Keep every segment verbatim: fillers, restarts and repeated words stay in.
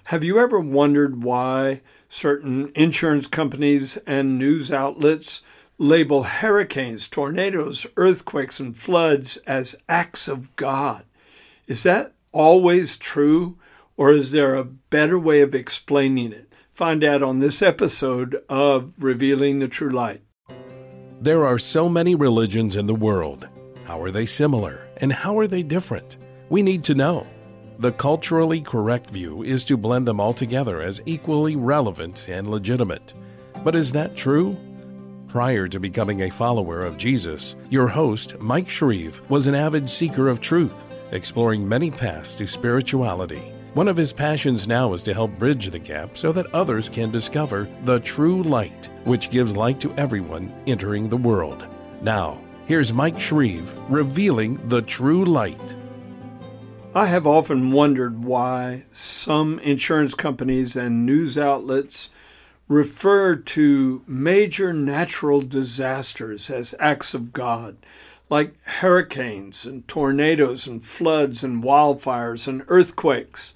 Have you ever wondered why certain insurance companies and news outlets label hurricanes, tornadoes, earthquakes, and floods as acts of God? Is that always true, or is there a better way of explaining it? Find out on this episode of Revealing the True Light. There are so many religions in the world. How are they similar, and how are they different? We need to know. The culturally correct view is to blend them all together as equally relevant and legitimate. But is that true? Prior to becoming a follower of Jesus, your host, Mike Shreve, was an avid seeker of truth, exploring many paths to spirituality. One of his passions now is to help bridge the gap so that others can discover the true light, which gives light to everyone entering the world. Now, here's Mike Shreve revealing the true light. I have often wondered why some insurance companies and news outlets refer to major natural disasters as acts of God, like hurricanes and tornadoes and floods and wildfires and earthquakes.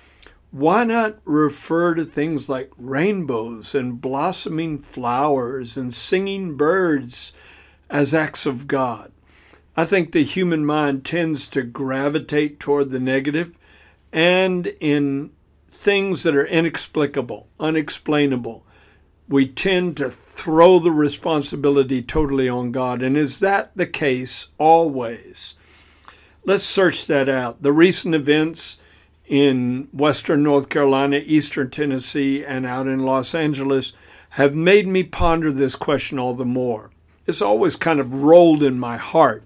Why not refer to things like rainbows and blossoming flowers and singing birds as acts of God? I think the human mind tends to gravitate toward the negative, and in things that are inexplicable, unexplainable, we tend to throw the responsibility totally on God. And is that the case always? Let's search that out. The recent events in western North Carolina, eastern Tennessee, and out in Los Angeles have made me ponder this question all the more. It's always kind of rolled in my heart,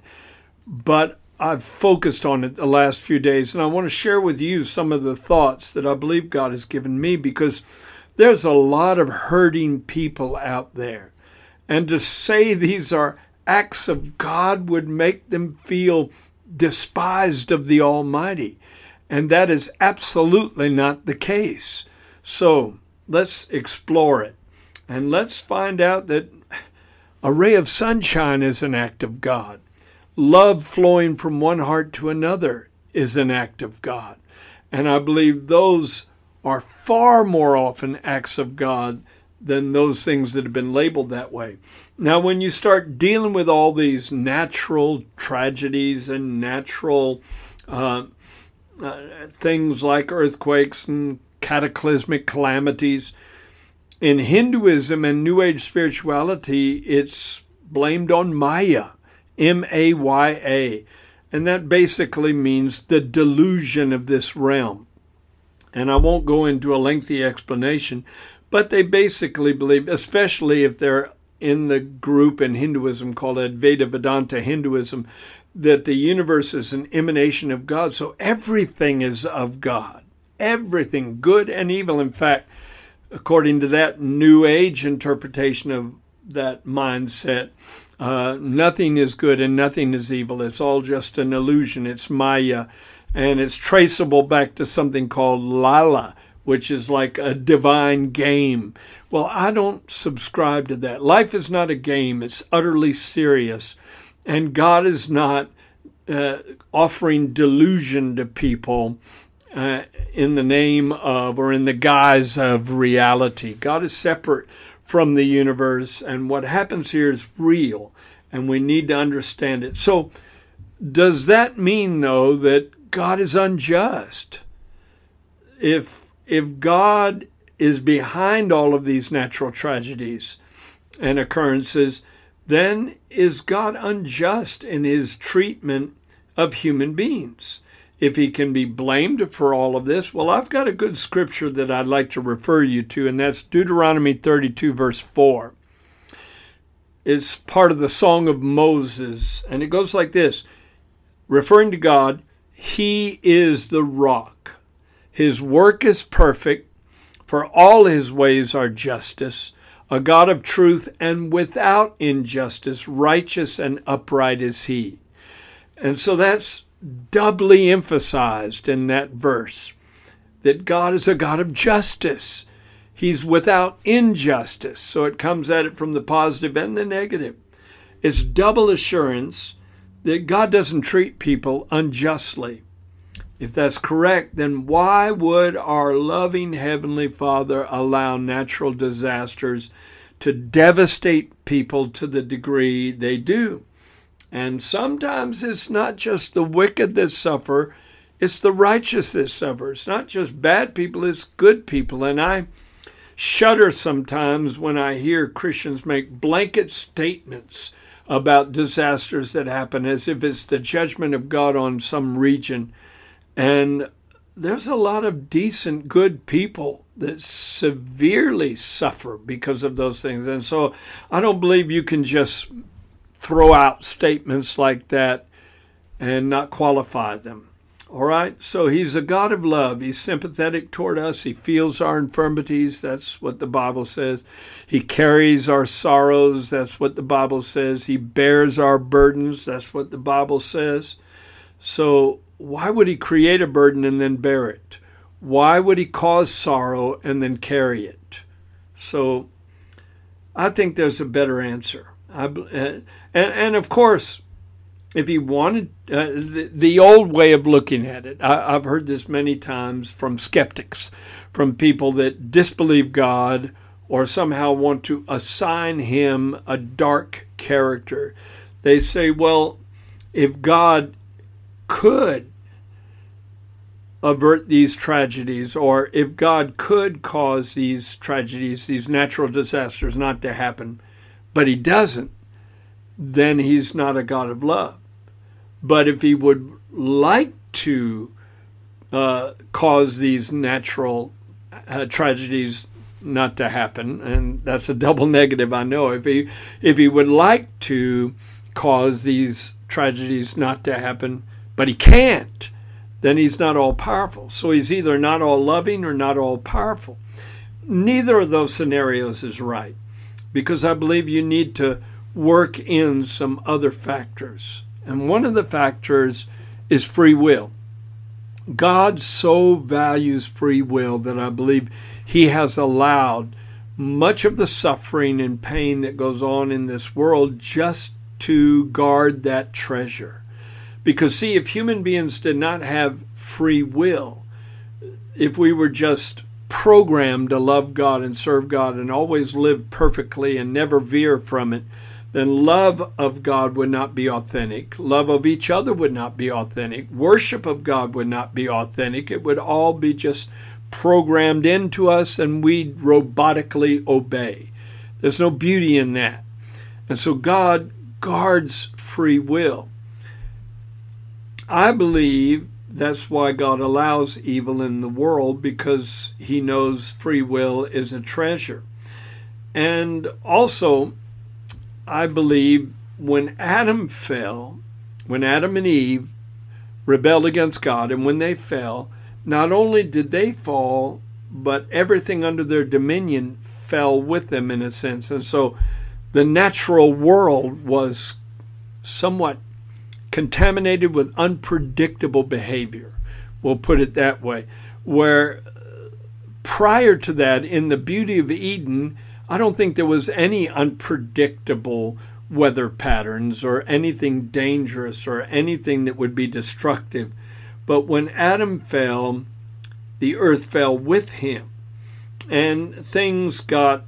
but I've focused on it the last few days, and I want to share with you some of the thoughts that I believe God has given me, because there's a lot of hurting people out there. And to say these are acts of God would make them feel despised of the Almighty. And that is absolutely not the case. So let's explore it. And let's find out that a ray of sunshine is an act of God. Love flowing from one heart to another is an act of God. And I believe those are far more often acts of God than those things that have been labeled that way. Now, when you start dealing with all these natural tragedies and natural uh, uh, things like earthquakes and cataclysmic calamities, in Hinduism and New Age spirituality, it's blamed on Maya. M A Y A, and that basically means the delusion of this realm. And I won't go into a lengthy explanation, but they basically believe, especially if they're in the group in Hinduism called Advaita Vedanta Hinduism, that the universe is an emanation of God. So everything is of God, everything, good and evil. In fact, according to that New Age interpretation of that mindset, Uh, nothing is good and nothing is evil. It's all just an illusion. It's Maya. And it's traceable back to something called Lala, which is like a divine game. Well, I don't subscribe to that. Life is not a game. It's utterly serious. And God is not uh, offering delusion to people uh, in the name of or in the guise of reality. God is separate from the universe, and what happens here is real, and we need to understand it. So does that mean, though, that God is unjust? If if God is behind all of these natural tragedies and occurrences, then is God unjust in his treatment of human beings? If he can be blamed for all of this, well, I've got a good scripture that I'd like to refer you to, and that's Deuteronomy thirty-two, verse four. It's part of the Song of Moses, and it goes like this, referring to God, he is the rock. His work is perfect, for all his ways are justice, a God of truth and without injustice, righteous and upright is he. And so that's doubly emphasized in that verse, that God is a God of justice. He's without injustice. So it comes at it from the positive and the negative. It's double assurance that God doesn't treat people unjustly. If that's correct, then why would our loving Heavenly Father allow natural disasters to devastate people to the degree they do? And sometimes it's not just the wicked that suffer, it's the righteous that suffer. It's not just bad people, it's good people. And I shudder sometimes when I hear Christians make blanket statements about disasters that happen as if it's the judgment of God on some region. And there's a lot of decent, good people that severely suffer because of those things. And so I don't believe you can just throw out statements like that and not qualify them. All right? So he's a God of love. He's sympathetic toward us. He feels our infirmities. That's what the Bible says. He carries our sorrows. That's what the Bible says. He bears our burdens. That's what the Bible says. So why would he create a burden and then bear it? Why would he cause sorrow and then carry it? So I think there's a better answer. I, uh, and, and of course, if he wanted, uh, the, the old way of looking at it, I, I've heard this many times from skeptics, from people that disbelieve God or somehow want to assign him a dark character. They say, well, if God could avert these tragedies, or if God could cause these tragedies, these natural disasters not to happen, but he doesn't, then he's not a God of love. But if he would like to uh, cause these natural uh, tragedies not to happen, and that's a double negative, I know, if he if he would like to cause these tragedies not to happen, but he can't, then he's not all-powerful. So he's either not all-loving or not all-powerful. Neither of those scenarios is right, because I believe you need to work in some other factors. And one of the factors is free will. God so values free will that I believe he has allowed much of the suffering and pain that goes on in this world just to guard that treasure. Because, see, if human beings did not have free will, if we were just programmed to love God and serve God and always live perfectly and never veer from it, then love of God would not be authentic. Love of each other would not be authentic. Worship of God would not be authentic. It would all be just programmed into us and we'd robotically obey. There's no beauty in that. And so God guards free will. I believe that's why God allows evil in the world, because he knows free will is a treasure. And also, I believe when Adam fell, when Adam and Eve rebelled against God, and when they fell, not only did they fall, but everything under their dominion fell with them in a sense. And so the natural world was somewhat contaminated with unpredictable behavior. We'll put it that way. Where prior to that, in the beauty of Eden, I don't think there was any unpredictable weather patterns or anything dangerous or anything that would be destructive. But when Adam fell, the earth fell with him, and things got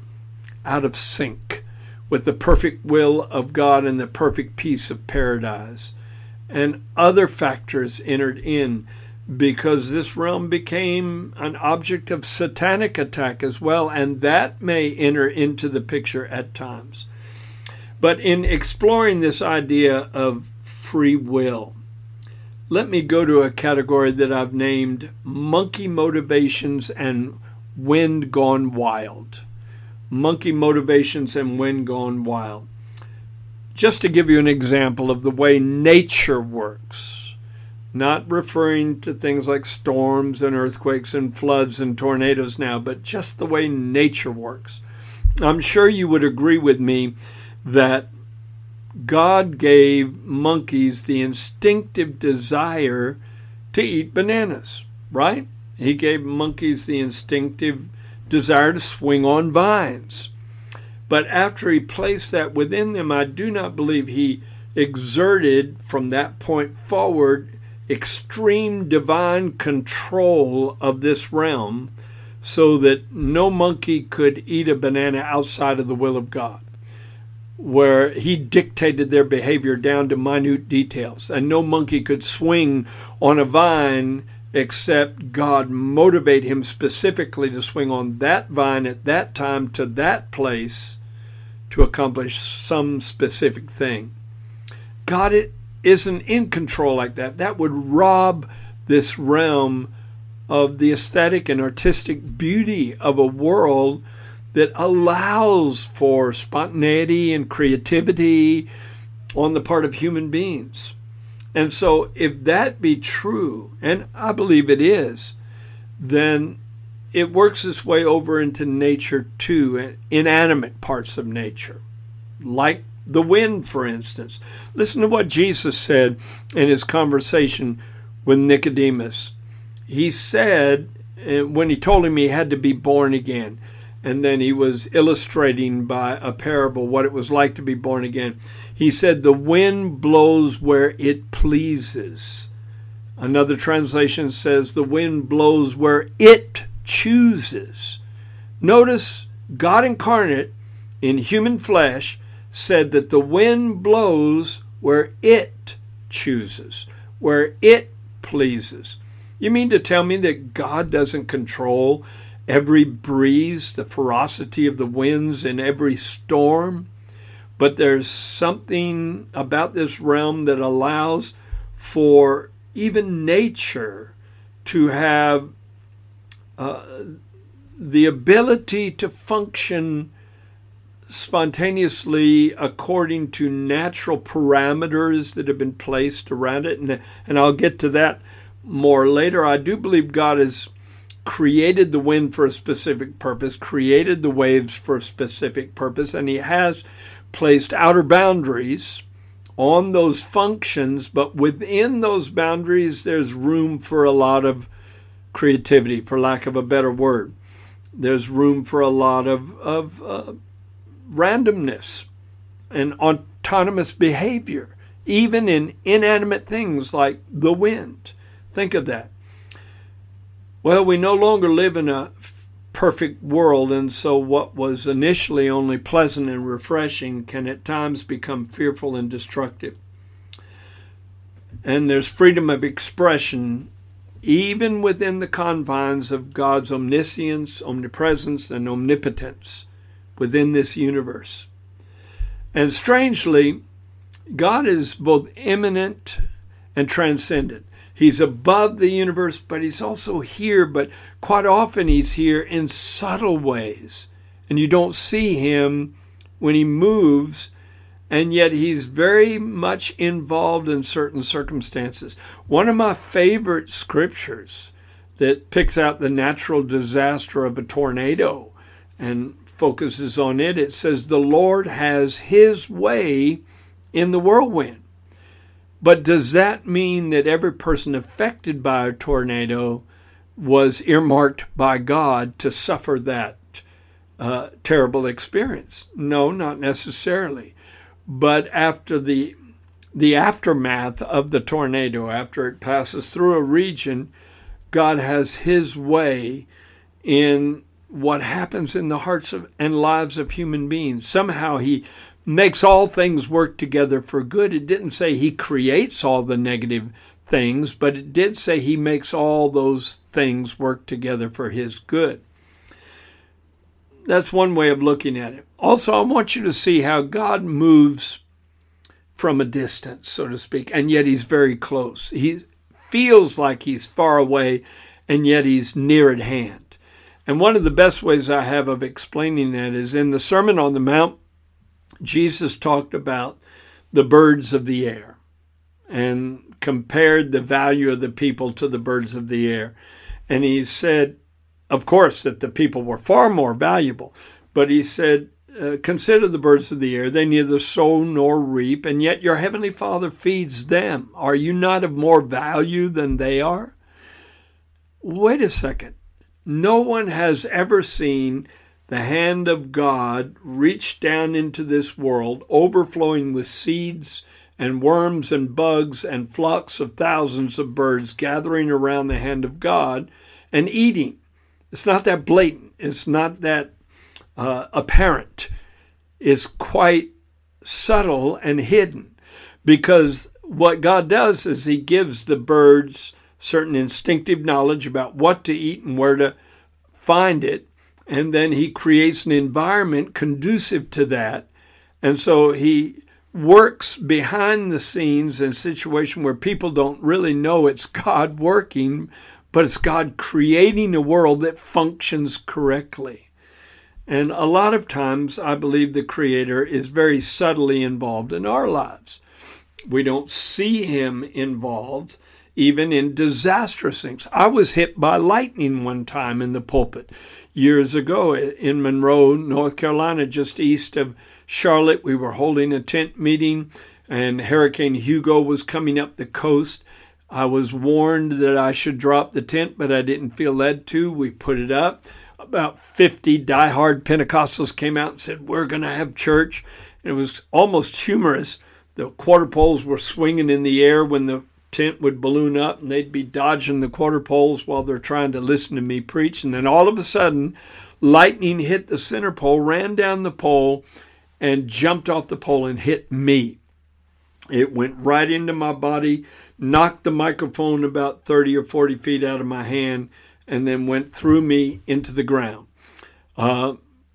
out of sync with the perfect will of God and the perfect peace of paradise. And other factors entered in, because this realm became an object of satanic attack as well, and that may enter into the picture at times. But in exploring this idea of free will, let me go to a category that I've named monkey motivations and wind gone wild. Monkey motivations and wind gone wild. Just to give you an example of the way nature works, not referring to things like storms and earthquakes and floods and tornadoes now, but just the way nature works. I'm sure you would agree with me that God gave monkeys the instinctive desire to eat bananas, right? He gave monkeys the instinctive desire to swing on vines. But after he placed that within them, I do not believe he exerted from that point forward extreme divine control of this realm so that no monkey could eat a banana outside of the will of God, where he dictated their behavior down to minute details, and no monkey could swing on a vine except God motivate him specifically to swing on that vine at that time to that place to accomplish some specific thing. God isn't in control like that. That would rob this realm of the aesthetic and artistic beauty of a world that allows for spontaneity and creativity on the part of human beings. And so if that be true, and I believe it is, then it works its way over into nature too, inanimate parts of nature, like the wind, for instance. Listen to what Jesus said in his conversation with Nicodemus. He said, when he told him he had to be born again, and then he was illustrating by a parable what it was like to be born again. He said, the wind blows where it pleases. Another translation says, the wind blows where it chooses. Notice God incarnate in human flesh said that the wind blows where it chooses, where it pleases. You mean to tell me that God doesn't control every breeze, the ferocity of the winds in every storm? But there's something about this realm that allows for even nature to have uh, the ability to function spontaneously according to natural parameters that have been placed around it. And, and I'll get to that more later. I do believe God has created the wind for a specific purpose, created the waves for a specific purpose, and he has placed outer boundaries on those functions, but within those boundaries there's room for a lot of creativity, for lack of a better word. There's room for a lot of, of uh, randomness and autonomous behavior, even in inanimate things like the wind. Think of that. Well, we no longer live in a perfect world, and so what was initially only pleasant and refreshing can at times become fearful and destructive. And there's freedom of expression even within the confines of God's omniscience, omnipresence, and omnipotence within this universe. And strangely, God is both immanent and transcendent. He's above the universe, but he's also here, but quite often he's here in subtle ways. And you don't see him when he moves, and yet he's very much involved in certain circumstances. One of my favorite scriptures that picks out the natural disaster of a tornado and focuses on it, it says, the Lord has his way in the whirlwind. But does that mean that every person affected by a tornado was earmarked by God to suffer that uh, terrible experience? No, not necessarily. But after the the aftermath of the tornado, after it passes through a region, God has his way in what happens in the hearts of, and lives of human beings. Somehow he makes all things work together for good. It didn't say he creates all the negative things, but it did say he makes all those things work together for his good. That's one way of looking at it. Also, I want you to see how God moves from a distance, so to speak, and yet he's very close. He feels like he's far away, and yet he's near at hand. And one of the best ways I have of explaining that is in the Sermon on the Mount. Jesus talked about the birds of the air and compared the value of the people to the birds of the air. And he said, of course, that the people were far more valuable, but he said, uh, consider the birds of the air. They neither sow nor reap, and yet your heavenly Father feeds them. Are you not of more value than they are? Wait a second. No one has ever seen the hand of God reach down into this world, overflowing with seeds and worms and bugs and flocks of thousands of birds gathering around the hand of God and eating. It's not that blatant. It's not that uh, apparent. It's quite subtle and hidden, because what God does is he gives the birds certain instinctive knowledge about what to eat and where to find it, and then he creates an environment conducive to that. And so he works behind the scenes in a situation where people don't really know it's God working, but it's God creating a world that functions correctly. And a lot of times I believe the Creator is very subtly involved in our lives. We don't see him involved even in disastrous things. I was hit by lightning one time in the pulpit years ago in Monroe, North Carolina, just east of Charlotte. We were holding a tent meeting and Hurricane Hugo was coming up the coast. I was warned that I should drop the tent, but I didn't feel led to. We put it up. About fifty diehard Pentecostals came out and said, "We're going to have church." And it was almost humorous. The quarter poles were swinging in the air when the tent would balloon up, and they'd be dodging the quarter poles while they're trying to listen to me preach. And then all of a sudden, lightning hit the center pole, ran down the pole, and jumped off the pole and hit me. It went right into my body, knocked the microphone about thirty or forty feet out of my hand, and then went through me into the ground. Uh,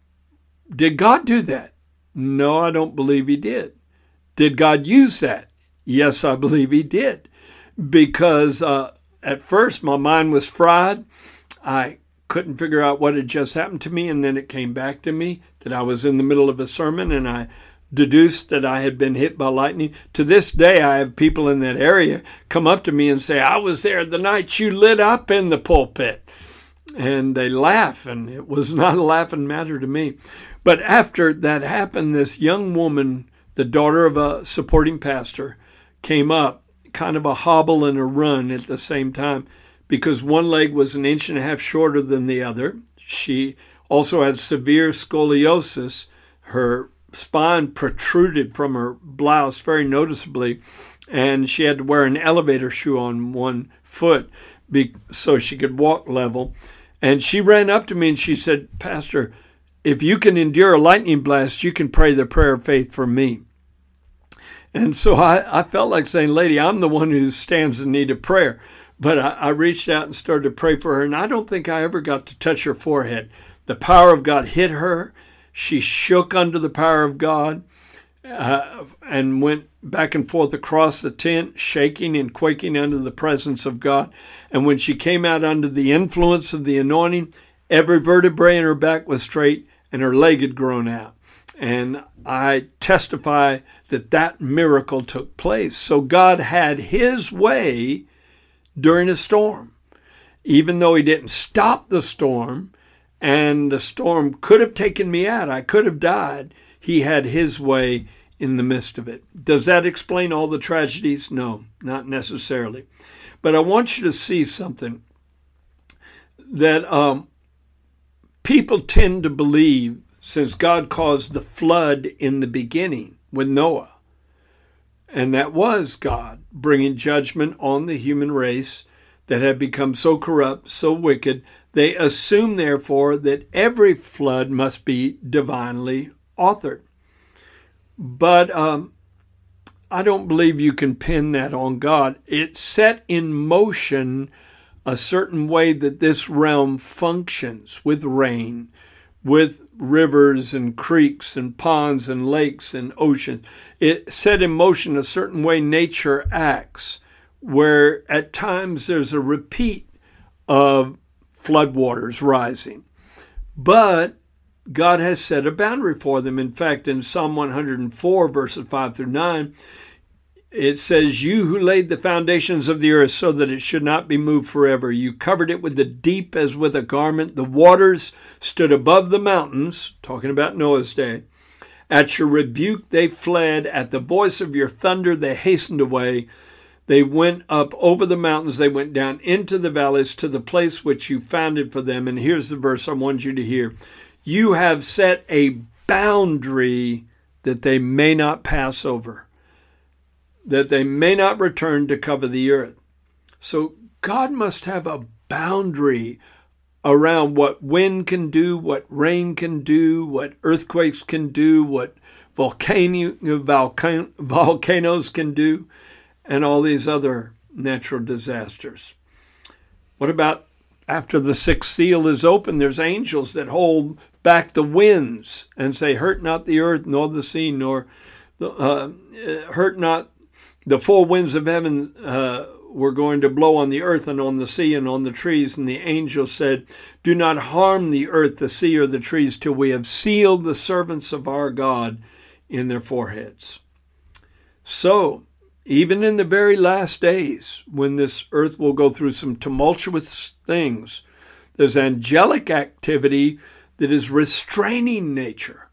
did God do that? No, I don't believe he did. Did God use that? Yes, I believe he did. Because uh, at first my mind was fried. I couldn't figure out what had just happened to me, and then it came back to me that I was in the middle of a sermon, and I deduced that I had been hit by lightning. To this day, I have people in that area come up to me and say, "I was there the night you lit up in the pulpit." And they laugh, and it was not a laughing matter to me. But after that happened, this young woman, the daughter of a supporting pastor, came up, kind of a hobble and a run at the same time, because one leg was an inch and a half shorter than the other. She also had severe scoliosis. Her spine protruded from her blouse very noticeably, and she had to wear an elevator shoe on one foot be, so she could walk level. And she ran up to me and she said, "Pastor, if you can endure a lightning blast, you can pray the prayer of faith for me." And so I, I felt like saying, "Lady, I'm the one who stands in need of prayer." But I, I reached out and started to pray for her, and I don't think I ever got to touch her forehead. The power of God hit her. She shook under the power of God uh, and went back and forth across the tent, shaking and quaking under the presence of God. And when she came out under the influence of the anointing, every vertebrae in her back was straight and her leg had grown out. And I testify that that miracle took place. So God had his way during a storm. Even though he didn't stop the storm, and the storm could have taken me out, I could have died, he had his way in the midst of it. Does that explain all the tragedies? No, not necessarily. But I want you to see something that um, people tend to believe, since God caused the flood in the beginning with Noah, and that was God bringing judgment on the human race that had become so corrupt, so wicked, they assume, therefore, that every flood must be divinely authored. But um, I don't believe you can pin that on God. It set in motion a certain way that this realm functions with rain, with rivers and creeks and ponds and lakes and oceans. It set in motion a certain way nature acts, where at times there's a repeat of floodwaters rising. But God has set a boundary for them. In fact, in Psalm one hundred four, verses five through nine, it says, "You who laid the foundations of the earth so that it should not be moved forever. You covered it with the deep as with a garment. The waters stood above the mountains," talking about Noah's day. "At your rebuke they fled. At the voice of your thunder they hastened away. They went up over the mountains. They went down into the valleys to the place which you founded for them." And here's the verse I want you to hear. "You have set a boundary that they may not pass over." that they may not return to cover the earth. So God must have a boundary around what wind can do, what rain can do, what earthquakes can do, what volcano, volcan, volcanoes can do, and all these other natural disasters. What about after the sixth seal is open, there's angels that hold back the winds and say, hurt not the earth, nor the sea, nor the, uh, hurt not the four winds of heaven uh, were going to blow on the earth and on the sea and on the trees. And the angel said, do not harm the earth, the sea, or the trees till we have sealed the servants of our God in their foreheads. So, even in the very last days, when this earth will go through some tumultuous things, there's angelic activity that is restraining nature.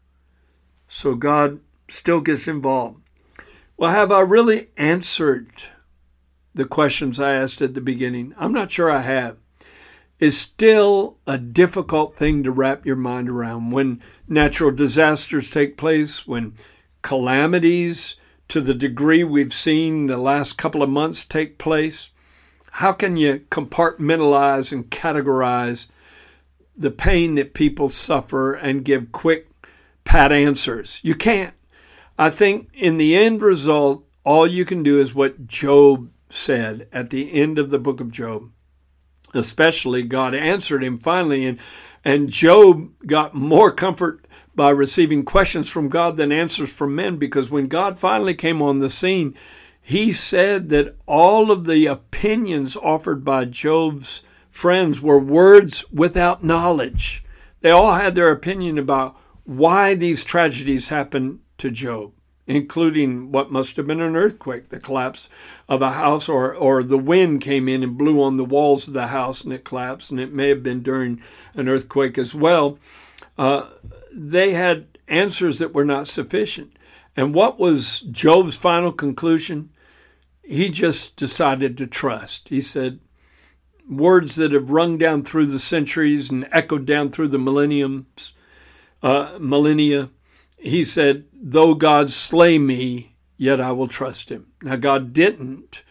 So God still gets involved. Well, have I really answered the questions I asked at the beginning? I'm not sure I have. It's still a difficult thing to wrap your mind around. When natural disasters take place, when calamities to the degree we've seen the last couple of months take place, how can you compartmentalize and categorize the pain that people suffer and give quick, pat answers? You can't. I think in the end result, all you can do is what Job said at the end of the book of Job. Especially, God answered him finally, and, and Job got more comfort by receiving questions from God than answers from men, because when God finally came on the scene, he said that all of the opinions offered by Job's friends were words without knowledge. They all had their opinion about why these tragedies happened to Job, including what must have been an earthquake, the collapse of a house, or, or the wind came in and blew on the walls of the house and it collapsed, and it may have been during an earthquake as well. Uh, they had answers that were not sufficient. And what was Job's final conclusion? He just decided to trust. He said, words that have rung down through the centuries and echoed down through the millenniums, uh, millennia. He said, though God slay me, yet I will trust him. Now, God didn't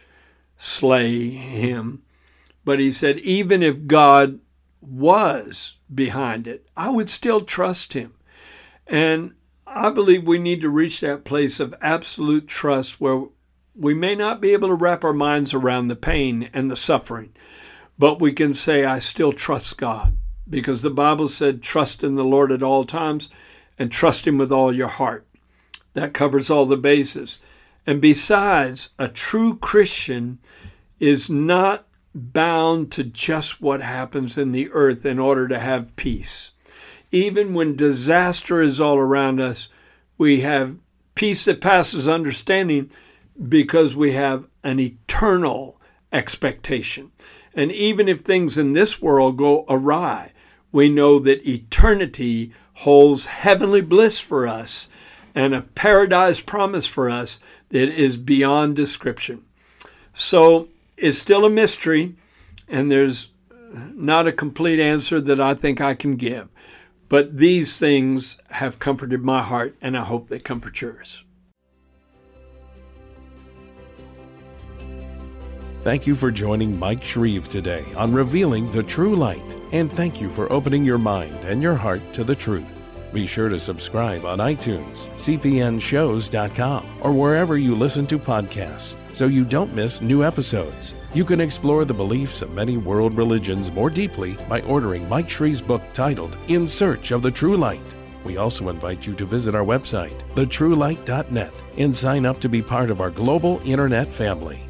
slay him, but he said, even if God was behind it, I would still trust him. And I believe we need to reach that place of absolute trust where we may not be able to wrap our minds around the pain and the suffering, but we can say, I still trust God, because the Bible said, trust in the Lord at all times and trust him with all your heart. That covers all the bases. And besides, a true Christian is not bound to just what happens in the earth in order to have peace. Even when disaster is all around us, we have peace that passes understanding because we have an eternal expectation. And even if things in this world go awry, we know that eternity holds heavenly bliss for us and a paradise promise for us that is beyond description. So it's still a mystery, and there's not a complete answer that I think I can give. But these things have comforted my heart, and I hope they comfort yours. Thank you for joining Mike Shreve today on Revealing the True Light, and thank you for opening your mind and your heart to the truth. Be sure to subscribe on iTunes, c p n shows dot com, or wherever you listen to podcasts so you don't miss new episodes. You can explore the beliefs of many world religions more deeply by ordering Mike Shreve's book titled In Search of the True Light. We also invite you to visit our website, the true light dot net, and sign up to be part of our global internet family.